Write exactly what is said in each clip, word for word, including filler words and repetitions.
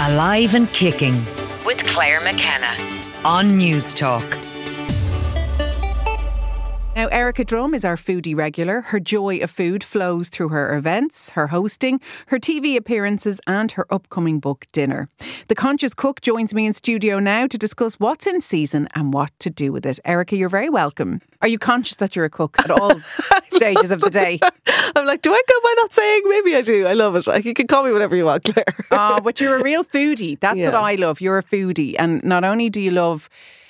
Alive and Kicking with Claire McKenna on News Talk. Now, Erica Drum is our foodie regular. Her joy of food flows through her events, her hosting, her T V appearances and her upcoming book, Dinner. The Conscious Cook joins me in studio now to discuss what's in season and what to do with it. Erica, you're very welcome. Are you conscious that you're a cook at all stages of the day? I'm like, do I go by that saying? Maybe I do. I love it. Like, you can call me whatever you want, Claire. Oh, but you're a real foodie. That's Yeah. what I love. You're a foodie. And not only do you love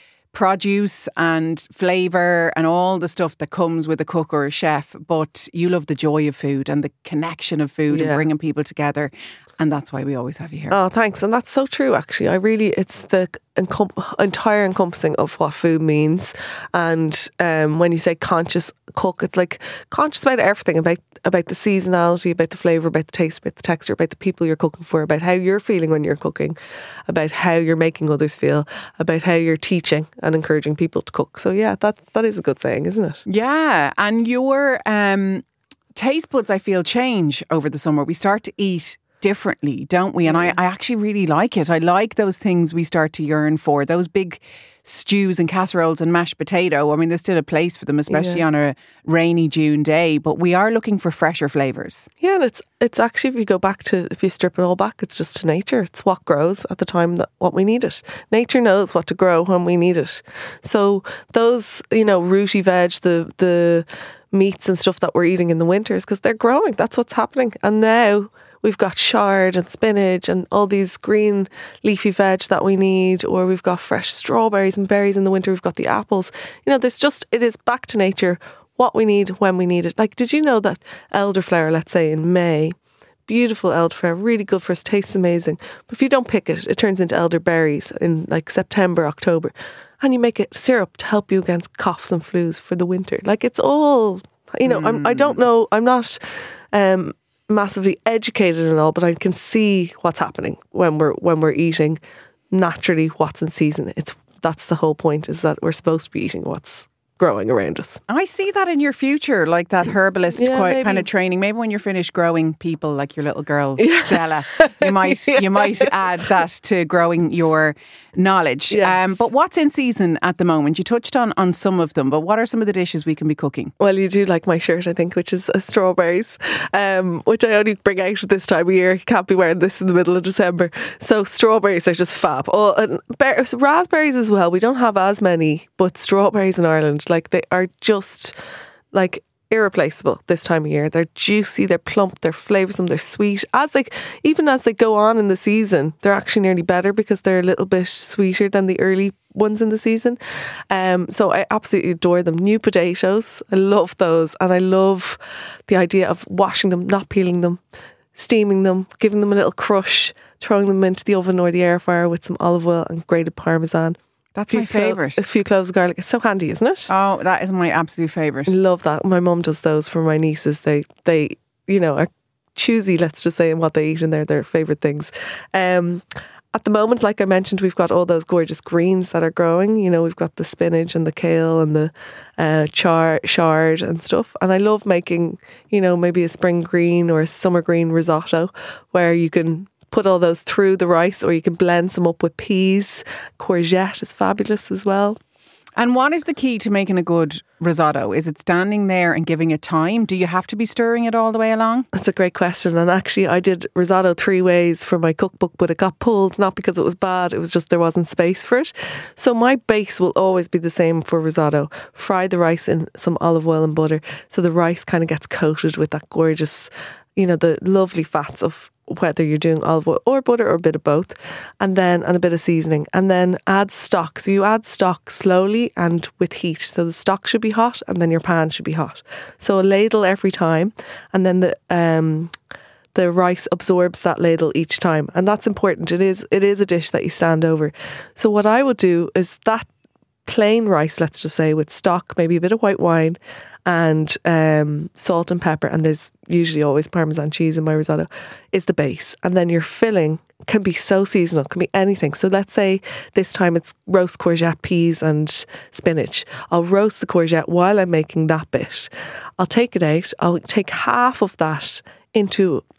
produce and flavour and all the stuff that comes with a cook or a chef, but you love the joy of food and the connection of food Yeah. and bringing people together. And that's why we always have you here. Oh, thanks. And that's so true, actually. I really, it's the encom- entire encompassing of what food means. And um, when you say conscious cook, it's like conscious about everything, about about the seasonality, about the flavour, about the taste, about the texture, about the people you're cooking for, about how you're feeling when you're cooking, about how you're making others feel, about how you're teaching and encouraging people to cook. So yeah, that that is a good saying, isn't it? Yeah. And your um, taste buds, I feel, change over the summer. We start to eat differently, don't we? And I, I actually really like it. I like those things we start to yearn for, those big stews and casseroles and mashed potato. I mean, there's still a place for them, especially Yeah. on a rainy June day, but we are looking for fresher flavours. Yeah, and it's it's actually, if you go back to, if you strip it all back, it's just to nature. It's what grows at the time that what we need it. Nature knows what to grow when we need it. So those, you know, rooty veg, the the meats and stuff that we're eating in the winters, because they're growing. That's what's happening. And now we've got chard and spinach and all these green leafy veg that we need, or we've got fresh strawberries and berries in the winter. We've got the apples. You know, there's just, it is back to nature, what we need when we need it. Like, did you know that elderflower, let's say in May, beautiful elderflower, really good for us, tastes amazing. But if you don't pick it, it turns into elderberries in like September, October. And you make it syrup to help you against coughs and flus for the winter. Like, it's all, you know, mm. I'm, I don't know, I'm not um, massively educated and all, but I can see what's happening when we're when we're eating naturally what's in season. It's that's the whole point, is that we're supposed to be eating what's growing around us. I see that in your future, like that herbalist Yeah, quite maybe. kind of training. Maybe when you're finished growing people, like your little girl Stella, you might Yeah. you might add that to growing your knowledge. Yes. Um, but what's in season at the moment? You touched on on some of them, but what are some of the dishes we can be cooking? Well, you do like my shirt, I think, which is uh, strawberries, um, which I only bring out at this time of year. You can't be wearing this in the middle of December. So strawberries are just fab. Oh, and ber- raspberries as well. We don't have as many, but strawberries in Ireland, like, they are just like irreplaceable this time of year. They're juicy, they're plump, they're flavoursome, they're sweet. As they, even as they go on in the season, they're actually nearly better because they're a little bit sweeter than the early ones in the season. Um, so I absolutely adore them. New potatoes, I love those. And I love the idea of washing them, not peeling them, steaming them, giving them a little crush, throwing them into the oven or the air fryer with some olive oil and grated parmesan. That's Few my clo- favourite. A few cloves of garlic. It's so handy, isn't it? Oh, that is my absolute favourite. Love that. My mum does those for my nieces. They, they, you know, are choosy, let's just say, in what they eat, and they're their favourite things. Um, at the moment, like I mentioned, we've got all those gorgeous greens that are growing. You know, we've got the spinach and the kale and the uh, char, chard and stuff. And I love making, you know, maybe a spring green or a summer green risotto, where you can put all those through the rice, or you can blend some up with peas. Courgette is fabulous as well. And what is the key to making a good risotto? Is it standing there and giving it time? Do you have to be stirring it all the way along? That's a great question. And actually, I did risotto three ways for my cookbook, but it got pulled, not because it was bad, it was just there wasn't space for it. So my base will always be the same for risotto. Fry the rice in some olive oil and butter, so the rice kind of gets coated with that gorgeous, you know, the lovely fats of whether you're doing olive oil or butter or a bit of both, and then and a bit of seasoning, and then add stock. So you add stock slowly and with heat. So the stock should be hot, and then your pan should be hot. So a ladle every time, and then the um the rice absorbs that ladle each time, and that's important. It is it is a dish that you stand over. So what I would do is that plain rice, let's just say, with stock, maybe a bit of white wine, and um, salt and pepper, and there's usually always Parmesan cheese in my risotto, is the base. And then your filling can be so seasonal, can be anything. So let's say this time it's roast courgette, peas and spinach. I'll roast the courgette while I'm making that bit. I'll take it out. I'll take half of that into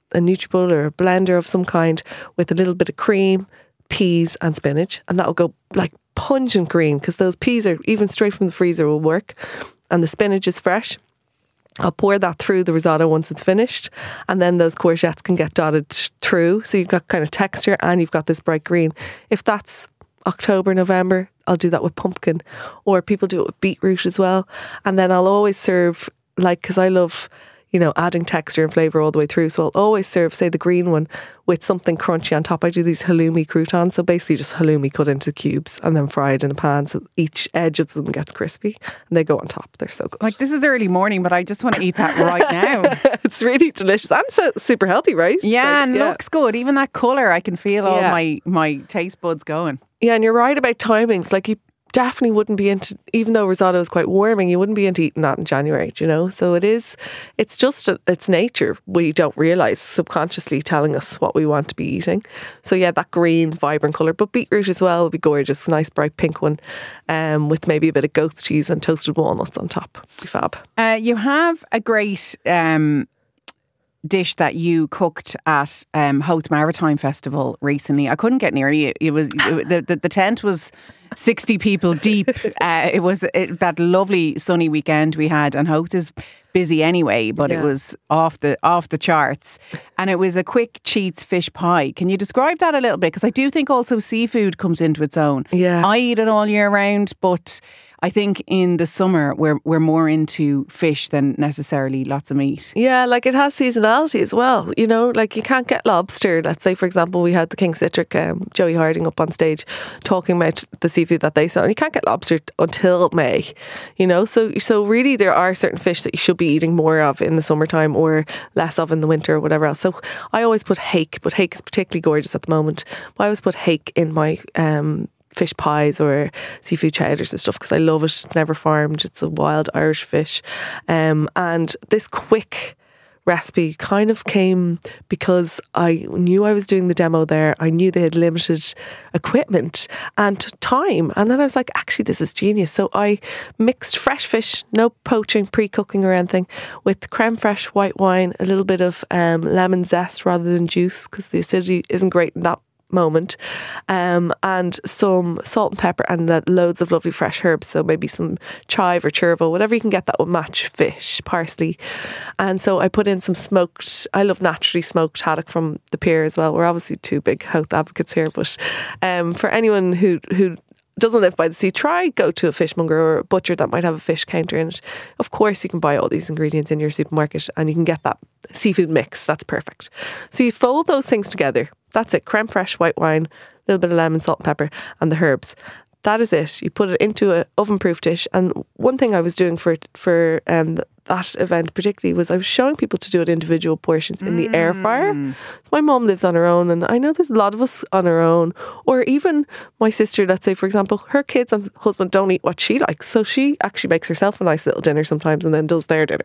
a Nutribowl or a blender of some kind with a little bit of cream, peas and spinach, and that'll go like pungent green because those peas are even straight from the freezer will work, and the spinach is fresh. I'll pour that through the risotto once it's finished, and then those courgettes can get dotted through, so you've got kind of texture and you've got this bright green. If that's October, November, I'll do that with pumpkin, or people do it with beetroot as well. And then I'll always serve, like, because I love, you know, adding texture and flavour all the way through. So I'll always serve, say, the green one with something crunchy on top. I do these halloumi croutons. So basically just halloumi cut into cubes and then fried in a pan so each edge of them gets crispy and they go on top. They're so good. Like, this is early morning, but I just want to eat that right now. It's really delicious and so super healthy, right? Yeah, like, and yeah. looks good. Even that colour, I can feel all Yeah. my, my taste buds going. Yeah, and you're right about timings. Like, you definitely wouldn't be into, even though risotto is quite warming, you wouldn't be into eating that in January, do you know? So it is, it's just, a, it's nature. We don't realise, subconsciously telling us what we want to be eating. So yeah, that green, vibrant colour. But beetroot as well would be gorgeous. Nice, bright pink one um, with maybe a bit of goat's cheese and toasted walnuts on top. Be fab. Uh, you have a great um, dish that you cooked at um, Howth Maritime Festival recently. I couldn't get near you. It was it, the, the the tent was sixty people deep. Uh, it was it, that lovely sunny weekend we had, and Howth is busy anyway, but Yeah. it was off the off the charts. And it was a quick Cheats fish pie. Can you describe that a little bit? Because I do think also seafood comes into its own. Yeah. I eat it all year round, but I think in the summer we're we're more into fish than necessarily lots of meat. Yeah, like it has seasonality as well. You know, like you can't get lobster. Let's say, for example, we had the King Citric, um, Joey Harding up on stage talking about the seafood that they sell. And you can't get lobster until May, you know. So, so really there are certain fish that you should be eating more of in the summertime or less of in the winter or whatever else. So I always put hake, but hake is particularly gorgeous at the moment. But I always put hake in my um fish pies or seafood chowders and stuff because I love it. It's never farmed. It's a wild Irish fish. Um, and this quick recipe kind of came because I knew I was doing the demo there. I knew they had limited equipment and time. And then I was like, actually, this is genius. So I mixed fresh fish, no poaching, pre-cooking or anything, with creme fraiche white wine, a little bit of um, lemon zest rather than juice because the acidity isn't great in that moment, um, and some salt and pepper and uh, loads of lovely fresh herbs, so maybe some chive or chervil, whatever you can get that will match fish, parsley. And so I put in some smoked, I love naturally smoked haddock from the pier as well. We're obviously two big Howth advocates here, but um, for anyone who who doesn't live by the sea, try go to a fishmonger or a butcher that might have a fish counter in it. Of course you can buy all these ingredients in your supermarket and you can get that seafood mix. That's perfect. So you fold those things together. That's it. Creme fraiche, white wine, a little bit of lemon, salt and pepper and the herbs. That is it. You put it into an oven-proof dish. And one thing I was doing for for um, that event particularly was I was showing people to do it individual portions in the mm. air fryer. So my mum lives on her own, and I know there's a lot of us on our own. Or even my sister, let's say, for example, her kids and husband don't eat what she likes. So she actually makes herself a nice little dinner sometimes and then does their dinner.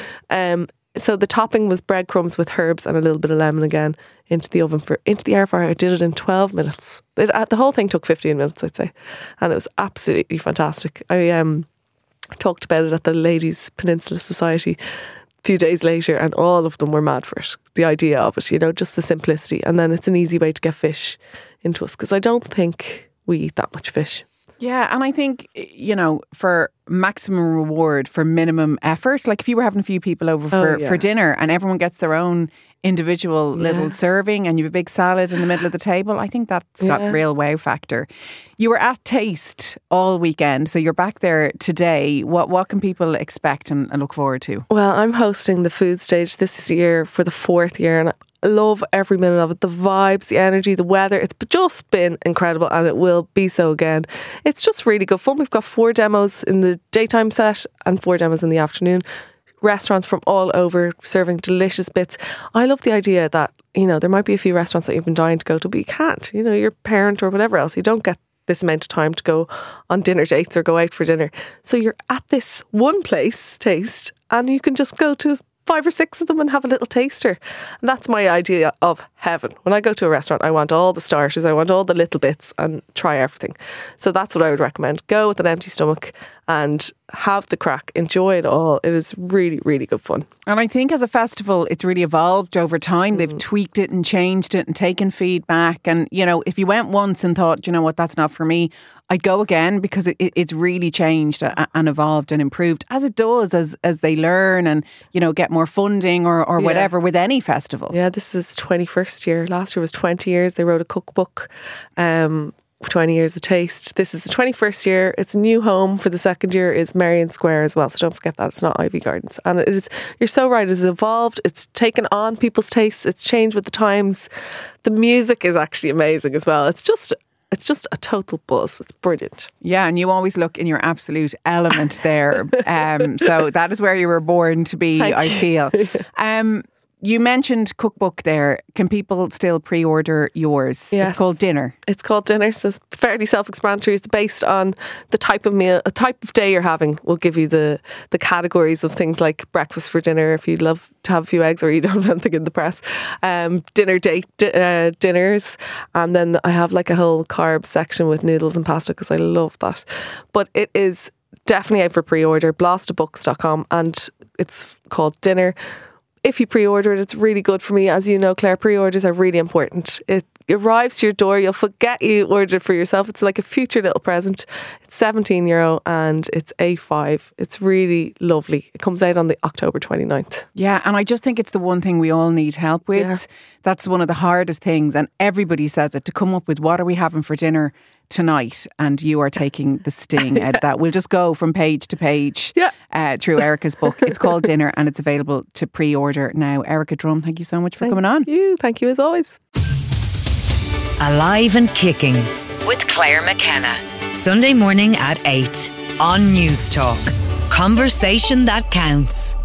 Um, so the topping was breadcrumbs with herbs and a little bit of lemon again into the oven, for into the air fryer. I did it in twelve minutes. It, uh, the whole thing took fifteen minutes, I'd say. And it was absolutely fantastic. I um, talked about it at the Ladies Peninsula Society a few days later and all of them were mad for it. The idea of it, you know, just the simplicity. And then it's an easy way to get fish into us because I don't think we eat that much fish. Yeah, and I think, you know, for maximum reward for minimum effort, like if you were having a few people over for, oh, yeah. for dinner and everyone gets their own individual yeah. little serving and you have a big salad in the middle of the table, I think that's got yeah. real wow factor. You were at Taste all weekend, so you're back there today. What what can people expect and, and look forward to? Well, I'm hosting the food stage this year for the fourth year and I love every minute of it. The vibes, the energy, the weather. It's just been incredible and it will be so again. It's just really good fun. We've got four demos in the daytime set and four demos in the afternoon. Restaurants from all over serving delicious bits. I love the idea that, you know, there might be a few restaurants that you've been dying to go to, but you can't. You know, your parent or whatever else, you don't get this amount of time to go on dinner dates or go out for dinner. So you're at this one place, Taste, and you can just go to five or six of them and have a little taster. And that's my idea of heaven. When I go to a restaurant, I want all the starters, I want all the little bits and try everything. So that's what I would recommend. Go with an empty stomach and have the crack, enjoy it all. It is really, really good fun. And I think as a festival, it's really evolved over time. Mm. They've tweaked it and changed it and taken feedback. And, you know, if you went once and thought, you know what, that's not for me, I'd go again, because it, it's really changed and evolved and improved, as it does as as they learn and, you know, get more funding or, or whatever yeah. with any festival. Yeah, this is twenty-first year. Last year was twenty years. They wrote a cookbook. Um, twenty years of taste. This is the twenty-first year. Its new home for the second year is Merrion Square as well. So don't forget that. It's not Ivy Gardens. And it is, you're so right, it's evolved. It's taken on people's tastes. It's changed with the times. The music is actually amazing as well. It's just It's just a total buzz. It's brilliant. Yeah, and you always look in your absolute element there. Um, so that is where you were born to be, Thank I feel. Um, you mentioned cookbook there. Can people still pre-order yours? Yes. It's called Dinner. It's called Dinner. So it's fairly self-explanatory. It's based on the type of meal, a type of day you're having. We'll give you the, the categories of things like breakfast for dinner if you'd love to have a few eggs or you don't have anything in the press. Um, dinner date di- uh, dinners. And then I have like a whole carb section with noodles and pasta because I love that. But it is definitely out for pre-order. blasta books dot com, and it's called Dinner. If you pre-order it, it's really good for me. As you know, Claire, pre-orders are really important. It arrives to your door, you'll forget you ordered it for yourself. It's like a future little present. It's seventeen euro and it's A five. It's really lovely. It comes out on the October twenty-ninth. Yeah, and I just think it's the one thing we all need help with. Yeah. That's one of the hardest things, and everybody says it, to come up with what are we having for dinner tonight, and you are taking the sting out of that. We'll just go from page to page yeah. uh, through Erica's book. It's called Dinner and it's available to pre-order now. Erica Drum, thank you so much for thank coming on. Thank you. Thank you as always. Alive and Kicking with Claire McKenna. Sunday morning at eight on News Talk. Conversation that counts.